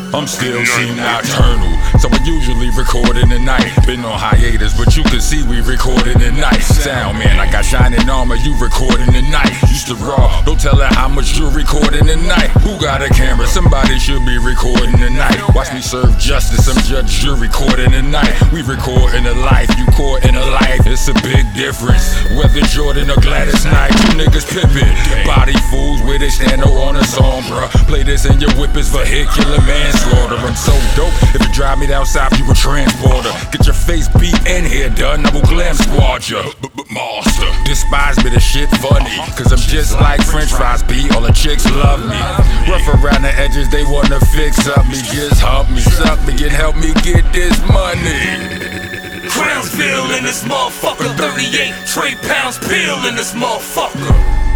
I'm still seem nocturnal, so I usually record in the night. Been on hiatus, but you can see we recording at night. Sound man, I got shining armor, you recording at night. Used to raw, don't tell her how much you're recording at night. Who got a camera? Somebody should be recording tonight. Watch me serve justice, I'm judge, you're recording at night. We recording a life, you caught in a life. It's a big difference, whether Jordan or Gladys Knight. You niggas pimpin', body fools with it, stand on a song, bruh. Play this in your whip is vehicular manslaughter. I'm so dope, if you drive me down south, you a transporter. Get your face beat in here, done, I will glam squad ya. Monster, despise me, the shit funny, cause I'm just like French fries, B. All the chicks love me. Rough around the edges, they wanna fix up me. Just help me, suck me, and help me get this money. Crownsville in this motherfucker, 38 trade pounds pill in this motherfucker.